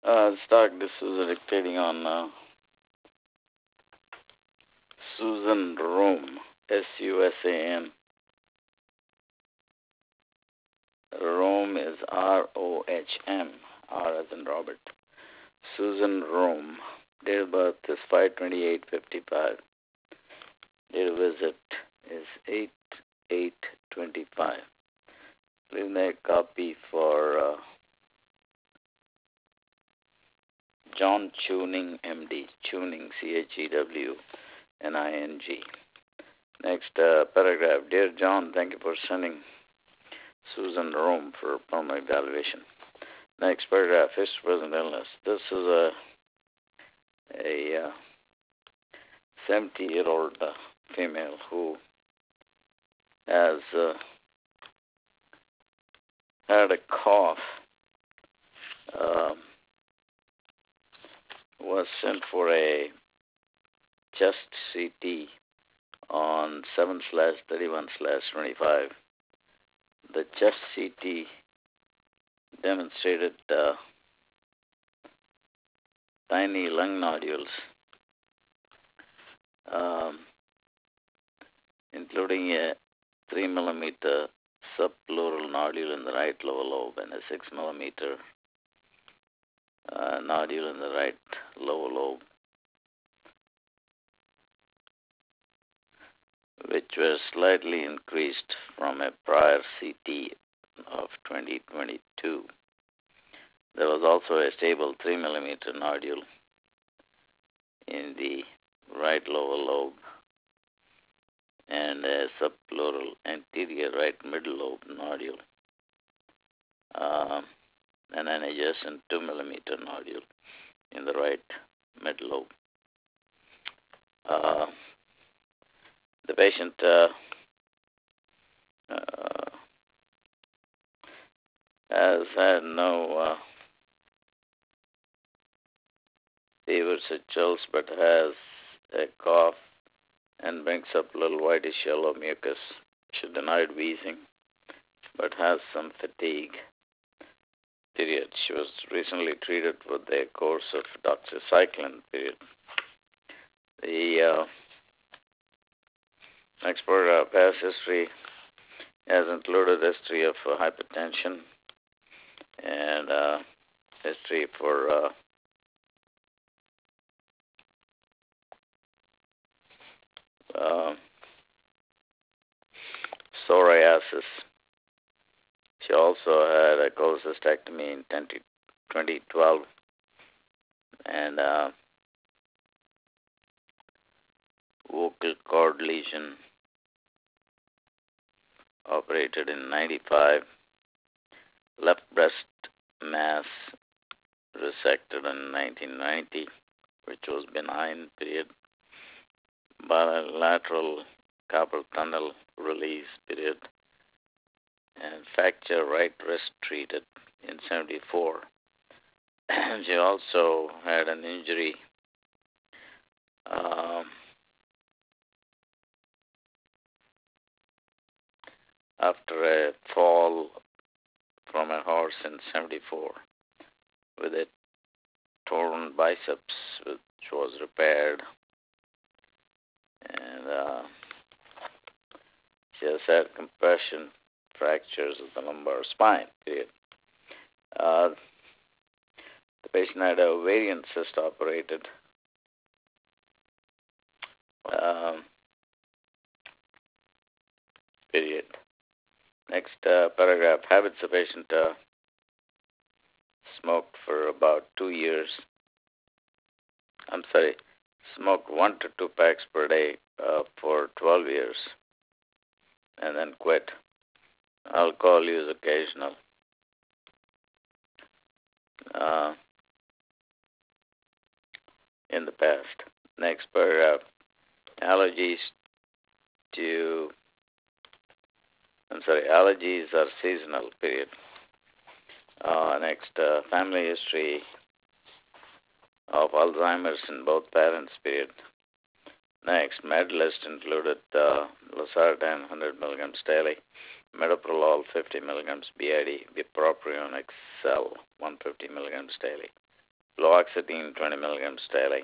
Stark, this is dictating on Susan Rome, Susan. Rome is Rohm, R as in Robert. Susan Rome. Date of birth is 5/28/55. Date of visit is 8/8/25. Leave a copy for John Chewning, MD. Chewning, Chewning. Next paragraph. Dear John, thank you for sending Susan Rome for pulmonary evaluation. Next paragraph. History, present illness. This is a 70-year-old female who has had a cough. Was sent for a chest CT on 7/31/25. The chest CT demonstrated tiny lung nodules, including a 3 millimeter subpleural nodule in the right lower lobe and a 6 millimeter nodule in the right lower lobe, which were slightly increased from a prior CT of 2022. There was also a stable 3 millimeter nodule in the right lower lobe and a subpleural anterior right middle lobe nodule, and an adjacent 2 millimeter nodule in the right middle lobe. The patient has had no fevers or chills, but has a cough and brings up a little whitish yellow mucus. She denied wheezing, but has some fatigue. Period. She was recently treated with a course of doxycycline. Period. The next paragraph, past history has included history of hypertension and history for psoriasis. She also had a cholecystectomy in 2012 and vocal cord lesion operated in 95, left breast mass resected in 1990, which was benign. Period. Bilateral carpal tunnel release. Period. And fracture right wrist treated in 74. She also had an injury after a fall from a horse in 74 with a torn biceps, which was repaired. And she has had compression fractures of the lumbar spine. Period. The patient had a ovarian cyst operated. Period. Next paragraph. Habits of patient smoked for about 2 years. Smoked 1 to 2 packs per day for 12 years and then quit. Alcohol use occasional. In the past. Next paragraph. Allergies are seasonal. Period. Next, family history of Alzheimer's in both parents. Period. Next, med list included losartan 100 milligrams daily, metoprolol 50 milligrams BID, bupropion XL 150 milligrams daily, fluoxetine 20 milligrams daily,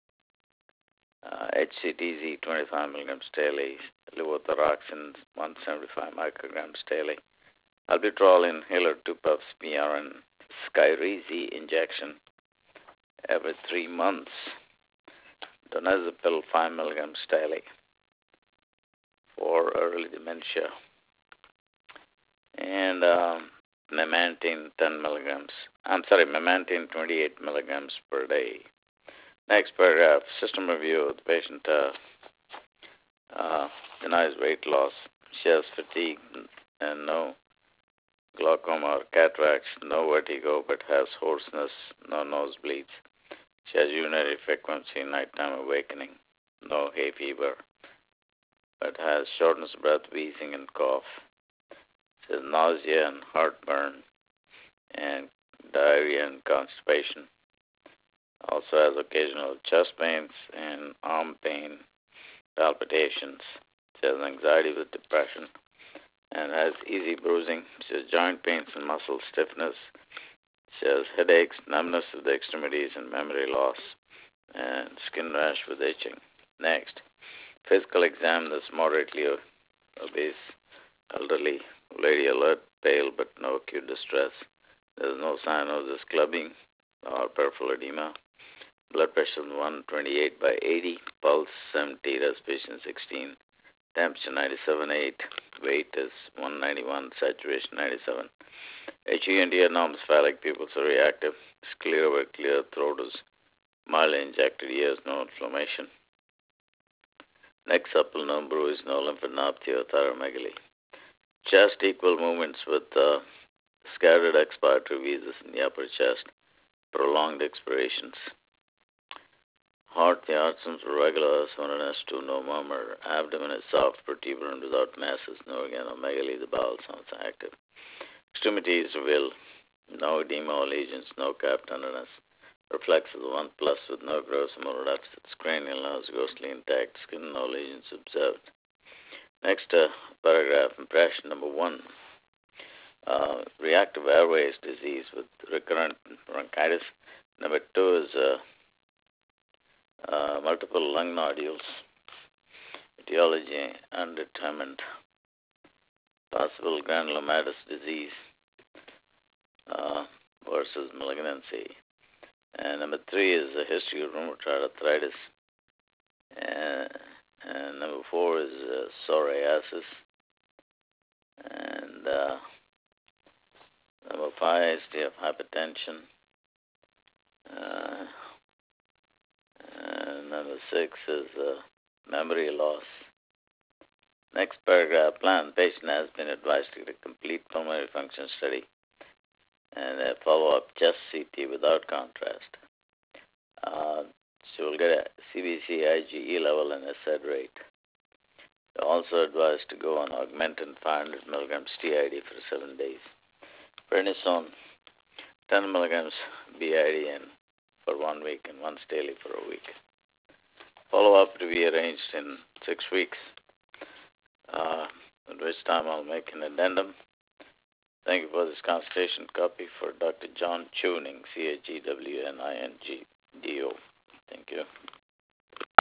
HCTZ 25 milligrams daily, levothyroxine 175 micrograms daily, albuterol inhaler 2 puffs, PRN, Skyrizi injection every 3 months, donazepam 5 milligrams daily for early dementia, and memantine 10 milligrams. Memantine 28 milligrams per day. Next paragraph, system review. The patient denies weight loss. She has fatigue and no glaucoma or cataracts, no vertigo, but has hoarseness, no nosebleeds. She has urinary frequency, nighttime awakening, no hay fever, but has shortness of breath, wheezing, and cough. She has nausea and heartburn, and diarrhea and constipation. Also has occasional chest pains and arm pain, palpitations. She has anxiety with depression and has easy bruising. She has joint pains and muscle stiffness. She has headaches, numbness of the extremities, and memory loss, and skin rash with itching. Next, physical exam. This moderately obese elderly lady, alert, pale, but no acute distress. There is no sign of this clubbing or peripheral edema. Blood pressure 128 by 80, pulse 70, respiration 16, temperature 97.8, weight is 191, saturation 97. HEND norms, phallic pupils are reactive, sclera were clear, throat is mildly injected, ears no inflammation. Neck supple, no bruise, no lymphadenopathy or thyromegaly. Chest equal movements with scattered expiratory viscera in the upper chest, prolonged expirations. Heart, the heart symptoms are regular, S1 and S2, no murmur. Abdomen is soft, protuberant, without masses, no organomegaly, the bowel sounds active. Extremities will, no edema or lesions, no calf tenderness. Reflexes 1+ with no gross motor deficits. Cranial nerves ghostly intact, skin no lesions observed. Next paragraph, impression number 1. Reactive airways disease with recurrent bronchitis. Number 2 is multiple lung nodules. Etiology undetermined. Possible granulomatous disease versus malignancy. And number 3 is a history of rheumatoid arthritis. And number 4 is psoriasis. And number 5 is history of hypertension. And number 6 is memory loss. Next paragraph, plan. Patient has been advised to get a complete pulmonary function study and a follow-up chest CT without contrast. She will get a CBC IgE level and a SED rate. Also advised to go on Augmentin 500 milligrams TID for 7 days. Prednisone 10 milligrams BID and for 1 week and once daily for a week. Follow-up to be arranged in 6 weeks, at which time I'll make an addendum. Thank you for this consultation. Copy for Dr. John Chewning, CHEWNINGDO. Thank you.